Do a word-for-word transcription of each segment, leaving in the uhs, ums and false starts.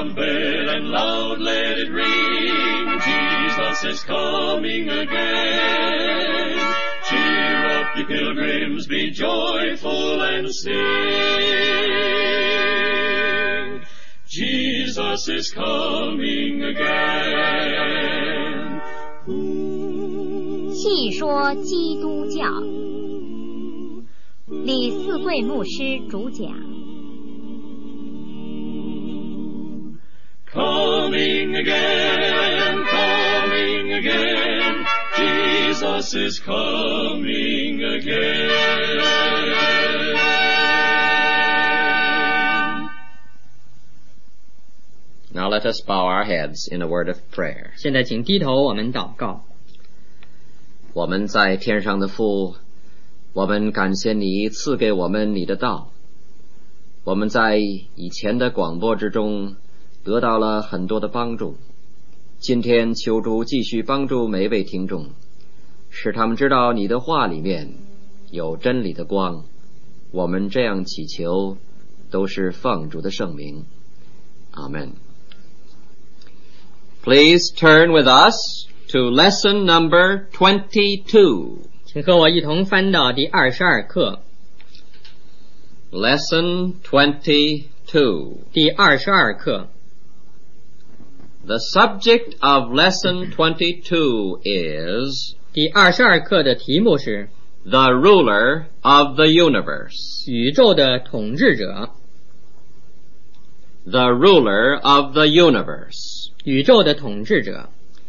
trumpet and loud let it ring, Jesus is coming again. Cheer up, ye pilgrims, be joyful and sing. Jesus is coming again. 细说基督教，李四贵牧师主讲。 Coming again, coming again, Jesus is coming again. Now let us bow our heads in a word of prayer. 现在请低头，我们祷告。 我们在天上的父，我们感谢你赐给我们你的道。我们在以前的广播之中得到了很多的帮助，今天求主继续帮助每一位听众，使他们知道你的话里面有真理的光。我们这样祈求，都是奉主的圣名。阿们。Please turn with us to lesson number twenty-two. 请和我一同翻到第二十二课。 Lesson twenty-two. 第二十二课。 The subject of lesson twenty-two is 第二十二课的题目是 The ruler of the universe. 宇宙的统治者。 The ruler of the universe. 宇宙的统治者。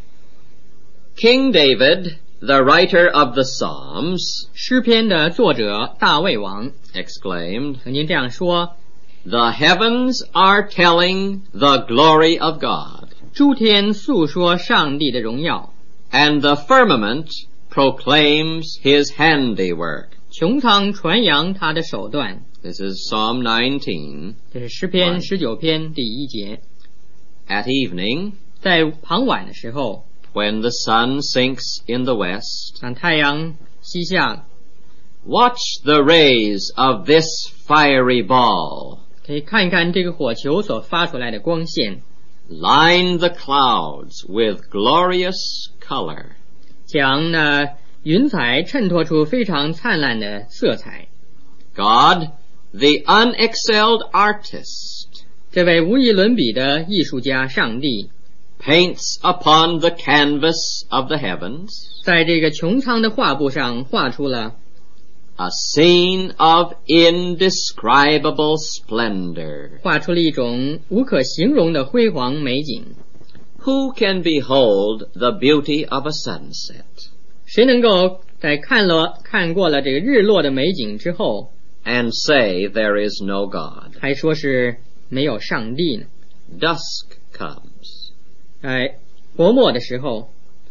King David, the writer of the Psalms, 诗篇的作者大卫王 exclaimed, 曾经这样说 The heavens are telling the glory of God, 诸天诉说上帝的荣耀， and the firmament proclaims his handiwork. 穹苍传扬他的手段。 This is Psalm nineteen. 这是诗篇十九篇第一节。 At evening, 在傍晚的时候， when the sun sinks in the west, 当太阳西下， watch the rays of this fiery ball, 可以看一看这个火球所发出来的光线， line the clouds with glorious color. 将呢云彩衬托出非常灿烂的色彩。 God, the unexcelled artist, 这位无与伦比的艺术家上帝 paints upon the canvas of the heavens 在这个穹苍的画布上画出了 a scene of indescribable splendor. 画出了一种无可形容的辉煌美景。 Who can behold the beauty of a sunset 谁能够在看了看过了这个日落的美景之后 and say there is no God? 还说是没有上帝呢？ Dusk comes. 在薄暮的时候，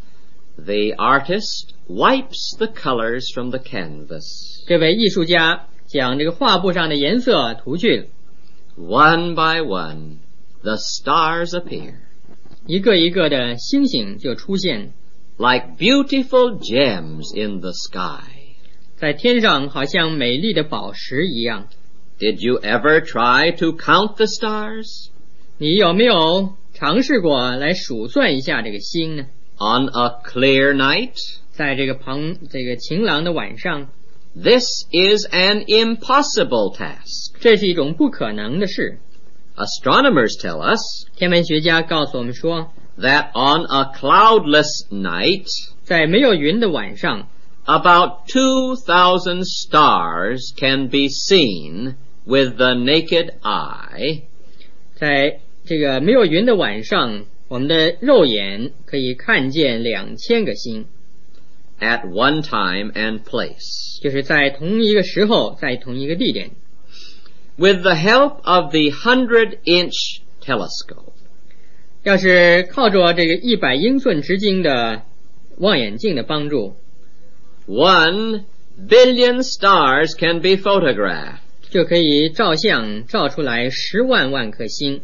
The artist wipes the colors from the canvas. 这位艺术家将这个画布上的颜色涂去了， One by one, the stars appear, 一个一个的星星就出现， like beautiful gems in the sky. 在天上好像美丽的宝石一样。 Did you ever try to count the stars? 你有没有尝试过来数算一下这个星呢？ On a clear night? 在这个旁这个晴朗的晚上， This is an impossible task. 这是一种不可能的事。 Astronomers tell us 天文学家告诉我们说， that on a cloudless night, 在没有云的晚上， about two thousand stars can be seen with the naked eye. 在这个没有云的晚上，我们的肉眼可以看见两千个星， at one time and place. 就是在同一个时候，在同一个地点。 With the help of the hundred-inch telescope, 要是靠着这个一百英寸直径的望远镜的帮助， one billion stars can be photographed. 就可以照相照出来十万万颗星。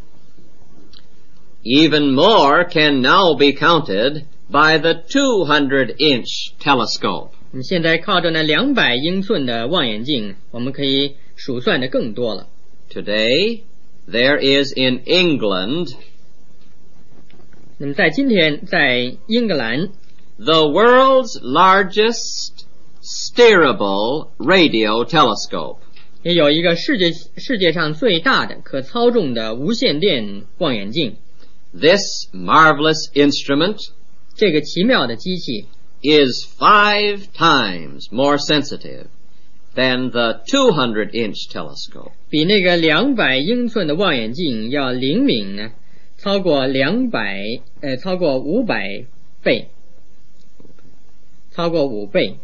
Even more can now be counted by the two hundred inch telescope. 你现在靠着那两百英寸的望远镜，我们可以数算的更多了。 Today, there is in England 那么在今天，在英格兰 the world's largest steerable radio telescope. 也有一个世界世界上最大的可操纵的无线电望远镜。 This marvelous instrument 这个奇妙的机器 is five times more sensitive than the two hundred inch telescope. 比那个两百英寸的望远镜要灵敏呢，超过两百呃，超过五百倍，超过五倍。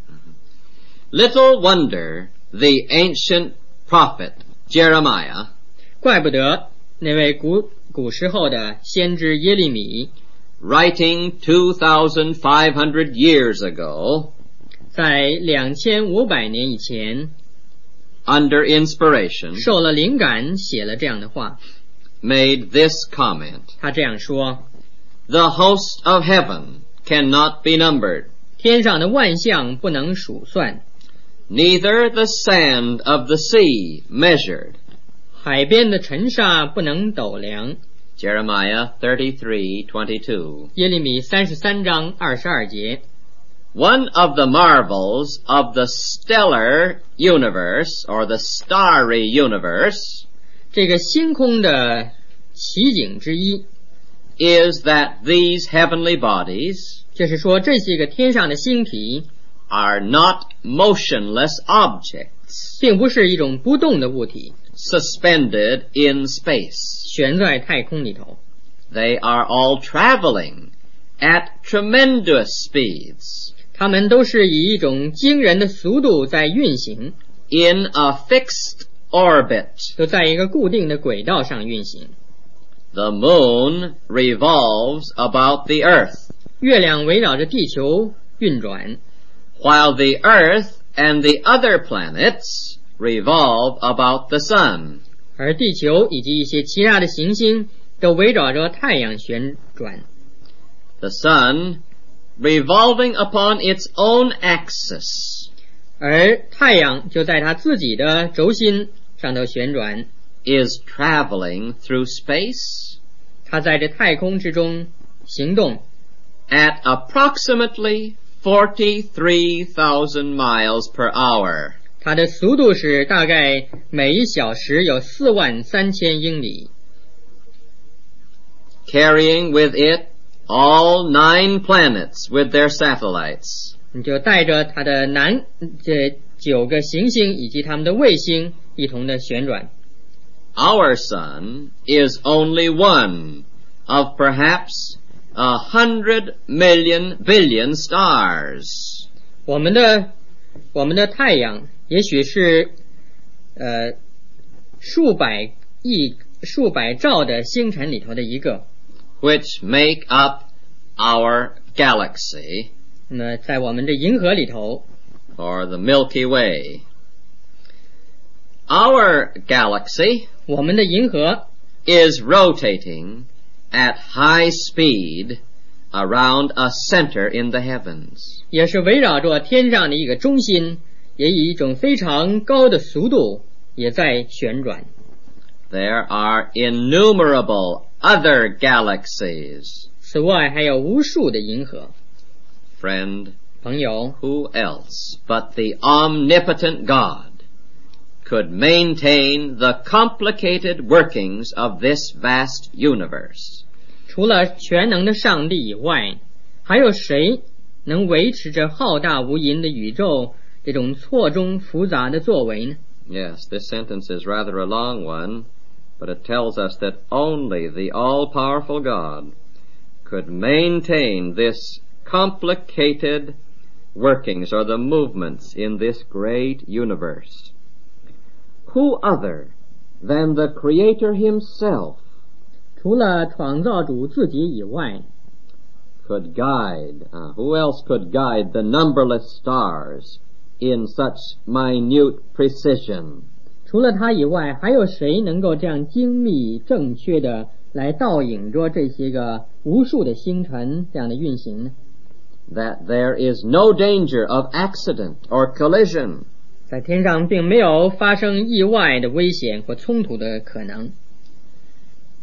Little wonder the ancient prophet Jeremiah 怪不得那位古古时候的先知耶利米 writing two thousand five hundred years ago 在两千五百年以前 under inspiration 受了灵感写了这样的话， made this comment. 他这样说： The host of heaven cannot be numbered, 天上的万象不能数算， neither the sand of the sea measured. 海边的尘沙不能斗量。 Jeremiah thirty-three twenty-two. 耶利米三十三章二十二节。 One of the marvels of the stellar universe, or the starry universe, 这个星空的奇景之一 is that these heavenly bodies 就是说这些个天上的星体 are not motionless objects 并不是一种不动的物体 suspended in space. 悬在太空里头， They are all traveling at tremendous speeds 它们都是以一种惊人的速度在运行， in a fixed orbit. 都在一个固定的轨道上运行。 The moon revolves about the earth, 月亮围绕着地球运转， while the earth and the other planets revolve about the sun. 而地球以及一些其他的行星都围绕着太阳旋转。 The sun revolving upon its own axis 而太阳就在它自己的轴心上头旋转， is traveling through space 它在这太空之中行动， at approximately forty-three thousand miles per hour. 它的速度是大概每一小时有四万三千英里， carrying with it all nine planets with their satellites. 你就带着它的南这九个行星以及它们的卫星一同的旋转。 Our sun is only one of perhaps a hundred million billion stars. 我们的我们的太阳也许是呃数百亿数百兆的星辰里头的一个， which make up our galaxy, 那么在我们这银河里头， or the Milky Way. Our galaxy 我们的银河 is rotating at high speed around a center in the heavens. 也是围绕着天上的一个中心，也以一种非常高的速度也在旋转。 There are innumerable other galaxies. 此外还有无数的银河。 Friend, 朋友， who else but the omnipotent God could maintain the complicated workings of this vast universe? 除了全能的上帝以外，还有谁能维持着浩大无垠的宇宙这种错综复杂的作为呢？ Yes, this sentence is rather a long one, but it tells us that only the all-powerful God could maintain this complicated workings or the movements in this great universe. Who other than the Creator himself 除了创造主自己以外， could guide, uh, who else could guide the numberless stars in such minute precision? 除了他以外，还有谁能够这样精密正确的来倒影着这些个无数的星辰这样的运行呢？ That there is no danger of accident or collision. 在天上并没有发生意外的危险或冲突的可能。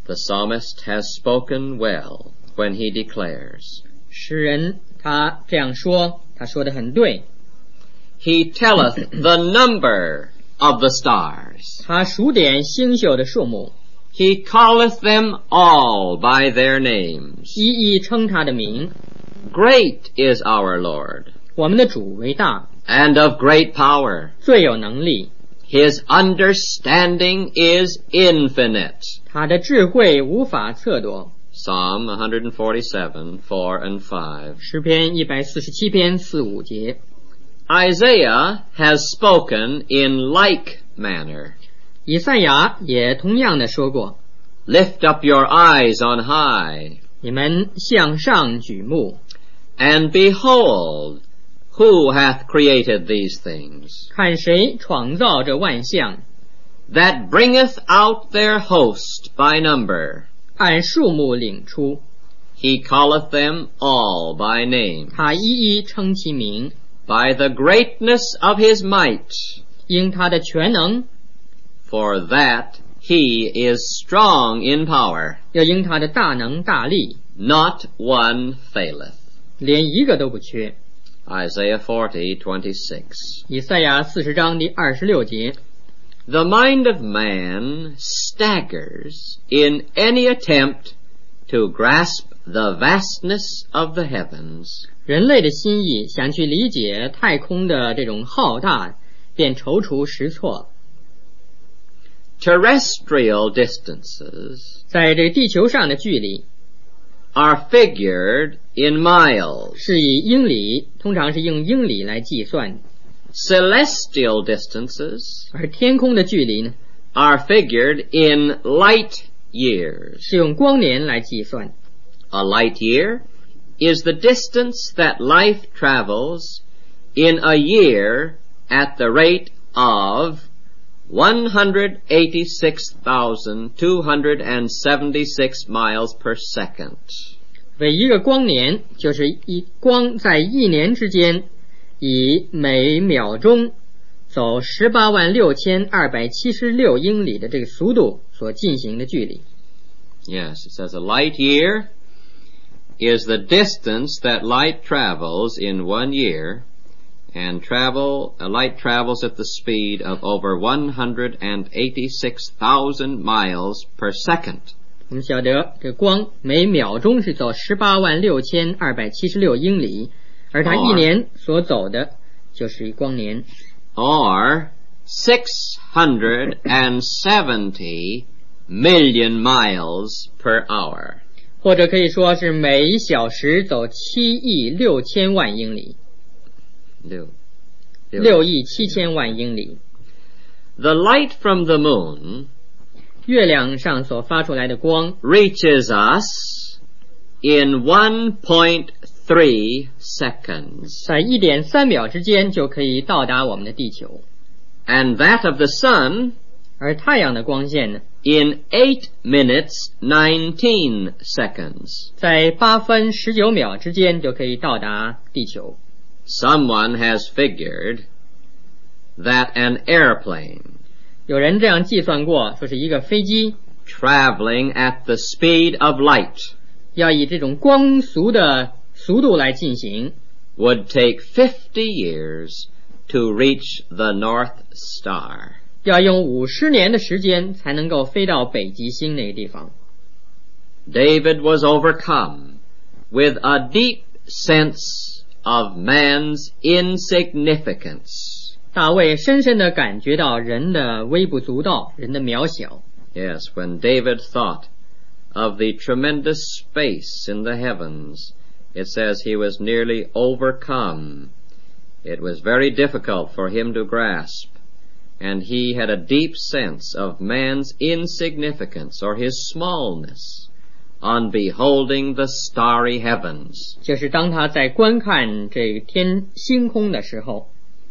The psalmist has spoken well when he declares, 诗人他这样说，他说得很对。 He telleth the number of the stars. 他数点星宿的数目， He calleth them all by their names. 一一称他的名。 Great is our Lord, 我们的主为大， and of great power. 最有能力， His understanding is infinite. 他的智慧无法测度。 Psalm one forty-seven, four and five. 诗篇一百四十七篇四五节。 Isaiah has spoken in like manner. 以赛亚也同样的说过， Lift up your eyes on high, 你们向上举目， and behold, who hath created these things, 看谁创造这万象， that bringeth out their host by number. 按数目领出， He calleth them all by name. 他一一称其名， By the greatness of his might, 因他的全能， for that he is strong in power. 又因他的大能大力， Not one faileth. 连一个都不缺。 Isaiah forty, twenty-six. 以赛亚四十章第二十六节， The mind of man staggers in any attempt to grasp the vastness of the heavens. 人类的心意想去理解太空的这种浩大，便踌躇实措。 Terrestrial distances 在这地球上的距离 are figured in miles. 是以英里，通常是用英里来计算， Celestial distances 而天空的距离呢， are figured in light years. 是用光年来计算。 A light year is the distance that life travels in a year at the rate of one hundred eighty-six thousand two hundred seventy-six miles per second. 为一个光年，就是一光在一年之间，以每秒钟走十八万六千二百七十六英里的这个速度所进行的距离。 Yes, it says a light year is the distance that light travels in one year, and travel, a light travels at the speed of over one hundred eighty-six thousand miles per second. 我们晓得这光每秒钟是走十八万六千二百七十六英里，而它一年所走的就是一光年， Or six hundred seventy million miles per hour. 或者可以说是每一小时走七亿六千万英里， 六六亿七千万英里。 The light from the moon 月亮上所发出来的光 reaches us in one point three seconds, 在一点三秒之间就可以到达我们的地球， and that of the sun 而太阳的光线呢， in eight minutes nineteen seconds. 在八分十九秒之间就可以到达地球。 Someone has figured that an airplane 有人这样计算过，说是一个飞机 traveling at the speed of light 要以这种光速的速度来进行， would take fifty years to reach the North Star. 要用五十年的时间才能够飞到北极星那个地方。 David was overcome with a deep sense of man's insignificance. 大卫深深地感觉到人的微不足道，人的渺小。 Yes, when David thought of the tremendous space in the heavens, it says he was nearly overcome. It was very difficult for him to grasp, and he had a deep sense of man's insignificance or his smallness on beholding the starry heavens. 就是当他在观看这个天星空的时候，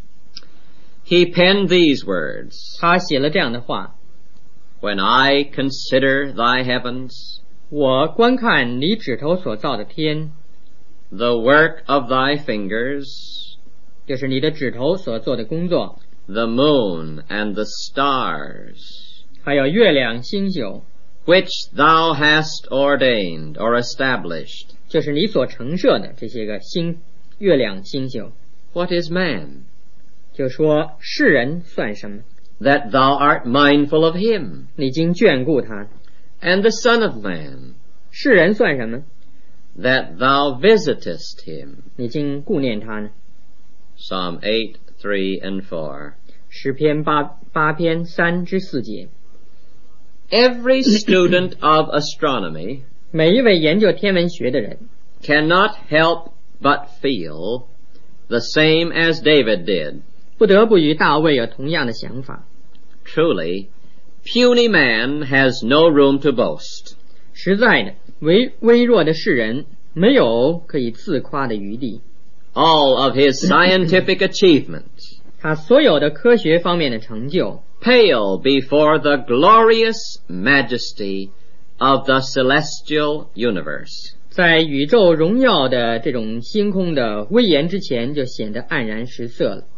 He penned these words, 他写了这样的话： When I consider thy heavens, 我观看你指头所造的天， the work of thy fingers, 就是你的指头所做的工作， the moon and the stars, 还有月亮星宿， which thou hast ordained or established. 就是你所陈设的这些个星月亮星宿。 What is man? 就说世人算什么？ That thou art mindful of him, 你经眷顾他。 and the Son of Man, 世人算什么？ that thou visitest him. 你经顾念他呢？ Psalm eight, three and four. 诗篇八八篇三至四节。 Every student of astronomy 每一位研究天文学的人， cannot help but feel the same as David did. 不得不与大卫有同样的想法。 Truly, puny man has no room to boast. 实在的，微微弱的世人没有可以自夸的余地。 All of his scientific achievements 他所有的科学方面的成就， pale before the glorious majesty of the celestial universe. 在宇宙荣耀的这种星空的威严之前，就显得黯然失色了。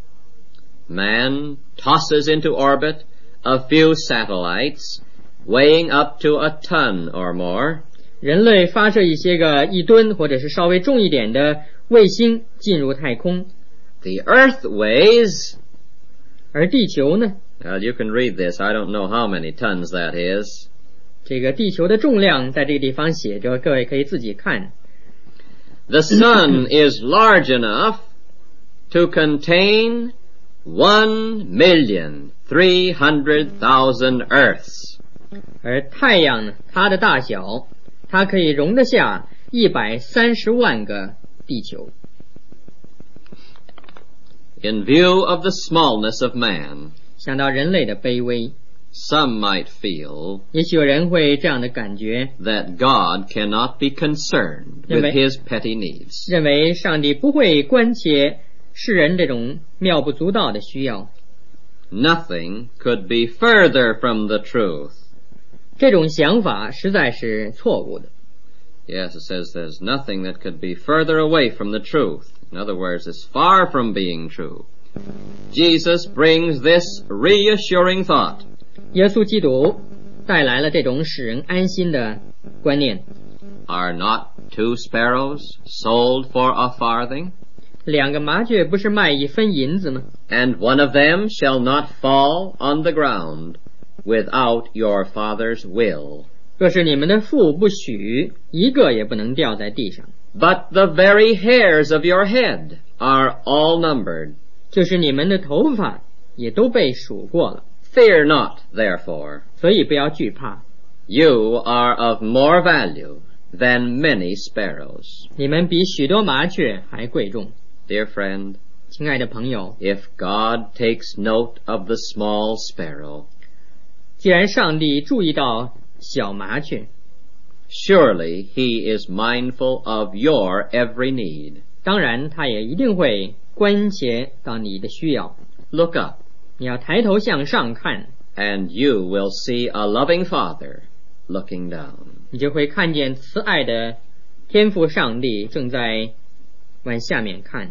Man tosses into orbit a few satellites weighing up to a ton or more. 人类发射一些个一吨或者是稍微重一点的卫星进入太空， The earth weighs, 而地球呢， well, you can read this. I don't know how many tons that is. 这个地球的重量在这个地方写着，各位可以自己看。 The sun is large enough to contain one million three hundred thousand earths. 而太阳呢，它的大小，它可以容得下一百三十万个地球。 In view of the smallness of man, 想到人类的卑微， some might feel 也许有人会这样的感觉， that God cannot be concerned with his petty needs. 认为上帝不会关切世人这种妙不足道的需要。 Nothing could be further from the truth. 这种想法实在是错误的。 Yes, it says there's nothing that could be further away from the truth. In other words, it's far from being true. Jesus brings this reassuring thought. 耶稣基督带来了这种使人安心的观念。 Are not two sparrows sold for a farthing? 两个麻雀不是卖一分银子吗？ And one of them shall not fall on the ground without your Father's will. 若是你们的父不许，一个也不能掉在地上。 But the very hairs of your head are all numbered. 就是你们的头发也都被数过了， Fear not, therefore. 所以不要惧怕。 You are of more value than many sparrows. 你们比许多麻雀还贵重。 Dear friend, 亲爱的朋友， if God takes note of the small sparrow, 既然上帝注意到小麻雀， surely he is mindful of your every need. 当然他也一定会关切到你的需要。 Look up, 你要抬头向上看， and you will see a loving Father looking down. 你就会看见慈爱的天父上帝正在往下面看。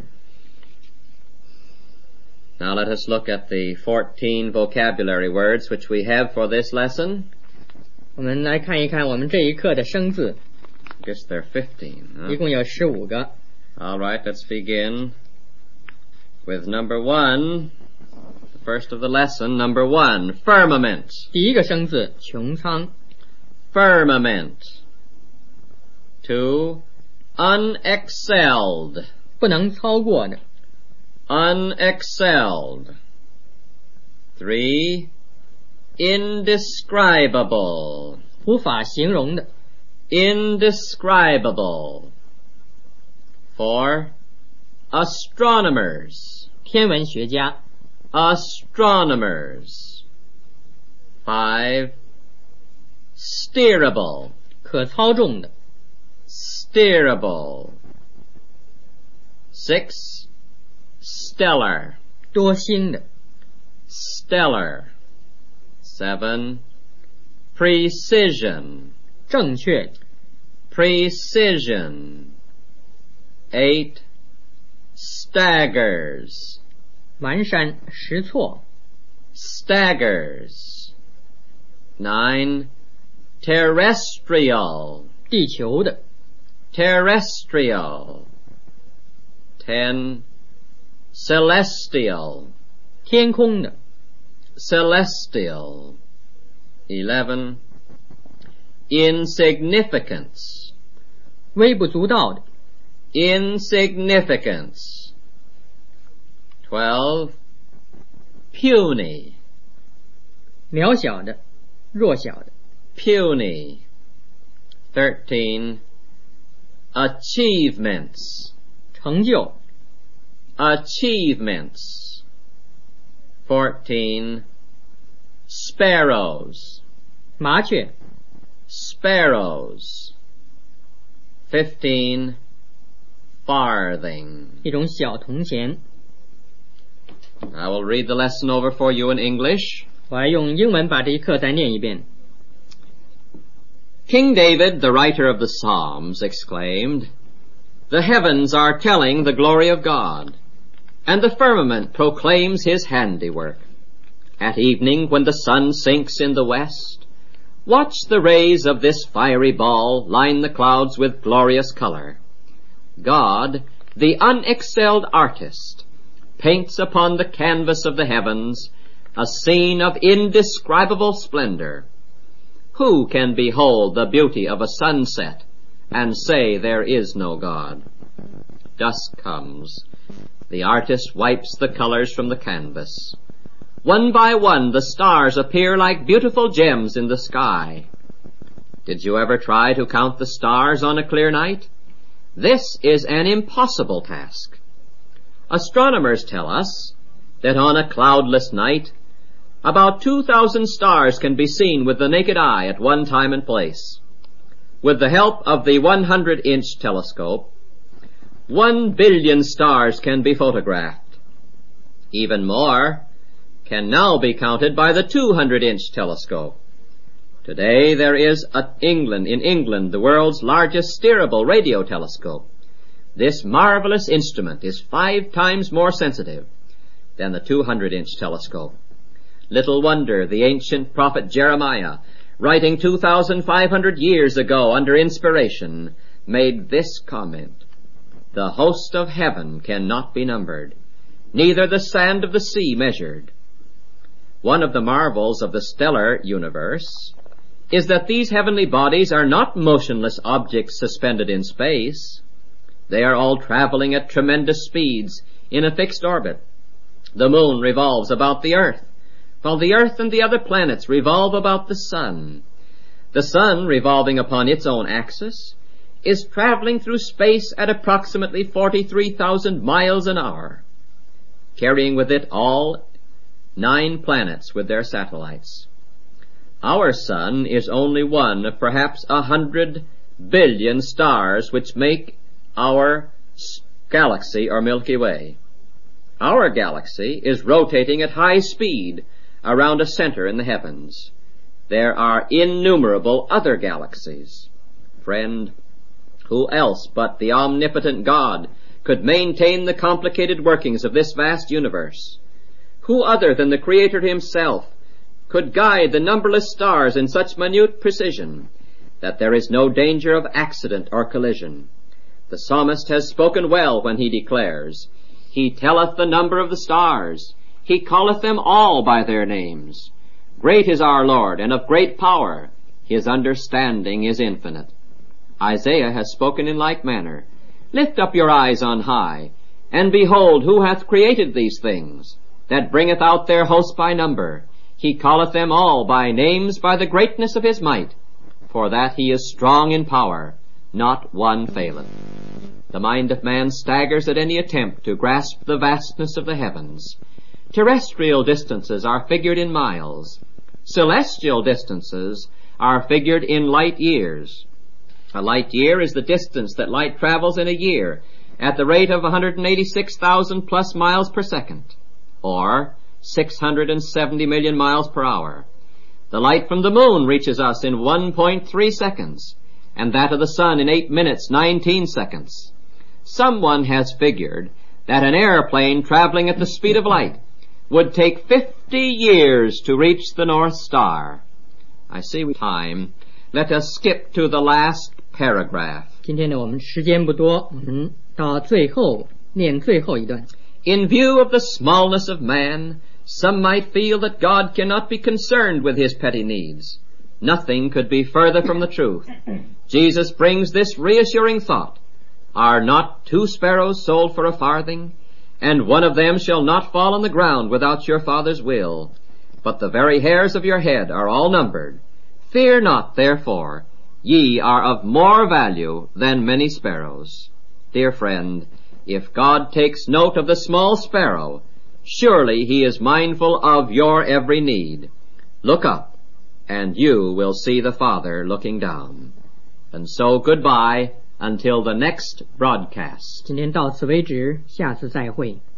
Now let us look at the fourteen vocabulary words which we have for this lesson. 我们来看一看我们这一课的生字， I guess there are fifteen. 一 Huh? 共有十五个。 All right, let's begin with number one. The first of the lesson, number one, firmament. 第一个生字穹苍， Firmament. Two, unexcelled. 不能超过的。 Unexcelled. Three, indescribable. 无法形容的。 Indescribable. Four, astronomers. 天文学家。 Astronomers. Five, steerable. 可操纵的。 Steerable. Six, stellar. 多星的。 Stellar. Seven, precision. 正确。 Precision. Eight, staggers. 蹒跚失措。 Staggers. Nine, terrestrial, 地球的。 terrestrial. ten, celestial, 天空的。 celestial. eleven, insignificance, 微不足道的。 insignificance. twelve, puny, 渺小的，弱小的。 puny. thirteen, achievements, 成就。 achievements. fourteen, sparrows, 麻雀。 sparrows. fifteen, farthing. 一种小铜钱。 I will read the lesson over for you in English. 我来用英文把这一课再念一遍。 King David, the writer of the Psalms, exclaimed, "The heavens are telling the glory of God, and the firmament proclaims his handiwork. At evening, when the sun sinks in the west, watch the rays of this fiery ball line the clouds with glorious color. God, the unexcelled artist, paints upon the canvas of the heavens a scene of indescribable splendor. Who can behold the beauty of a sunset and say there is no God? Dusk comes. The artist wipes the colors from the canvas. One by one the stars appear like beautiful gems in the sky. Did you ever try to count the stars on a clear night? This is an impossible task. Astronomers tell us that on a cloudless night, about two thousand stars can be seen with the naked eye at one time and place. With the help of the one hundred inch telescope, one billion stars can be photographed. Even more can now be counted by the two hundred inch telescope. Today there is at England, in England the world's largest steerable radio telescope. This marvelous instrument is five times more sensitive than the two hundred inch telescope. Little wonder the ancient prophet Jeremiah, writing two thousand five hundred years ago under inspiration, made this comment, "The host of heaven cannot be numbered, neither the sand of the sea measured." One of the marvels of the stellar universe is that these heavenly bodies are not motionless objects suspended in space. They are all traveling at tremendous speeds in a fixed orbit. The moon revolves about the earth, while the earth and the other planets revolve about the sun. The sun, revolving upon its own axis, is traveling through space at approximately forty-three thousand miles an hour, carrying with it all nine planets with their satellites. Our sun is only one of perhaps a hundred billion stars which make our galaxy or Milky Way. Our galaxy is rotating at high speed around a center in the heavens. There are innumerable other galaxies. Friend, who else but the omnipotent God could maintain the complicated workings of this vast universe? Who other than the Creator himself could guide the numberless stars in such minute precision that there is no danger of accident or collision? The psalmist has spoken well when he declares, "He telleth the number of the stars, he calleth them all by their names. Great is our Lord, and of great power, his understanding is infinite." Isaiah has spoken in like manner, "Lift up your eyes on high, and behold who hath created these things, that bringeth out their host by number. He calleth them all by names by the greatness of his might, for that he is strong in power, not one faileth." The mind of man staggers at any attempt to grasp the vastness of the heavens. Terrestrial distances are figured in miles. Celestial distances are figured in light years. A light year is the distance that light travels in a year at the rate of one hundred eighty-six thousand plus miles per second, or six hundred seventy million miles per hour. The light from the moon reaches us in one point three seconds, and that of the sun in eight minutes nineteen seconds. Someone has figured that an airplane traveling at the speed of light would take fifty years to reach the North Star. I see time. let us skip to the last paragraph. 今天呢，我们时间不多，我们到最后念最后一段。 In view of the smallness of man, some might feel that God cannot be concerned with his petty needs. Nothing could be further from the truth. Jesus brings this reassuring thought. Are not two sparrows sold for a farthing? And one of them shall not fall on the ground without your Father's will. But the very hairs of your head are all numbered. Fear not, therefore. Ye are of more value than many sparrows. Dear friend, if God takes note of the small sparrow, surely he is mindful of your every need. Look up, and you will see the Father looking down. And so goodbye until the next broadcast. 今天到此为止，下次再会。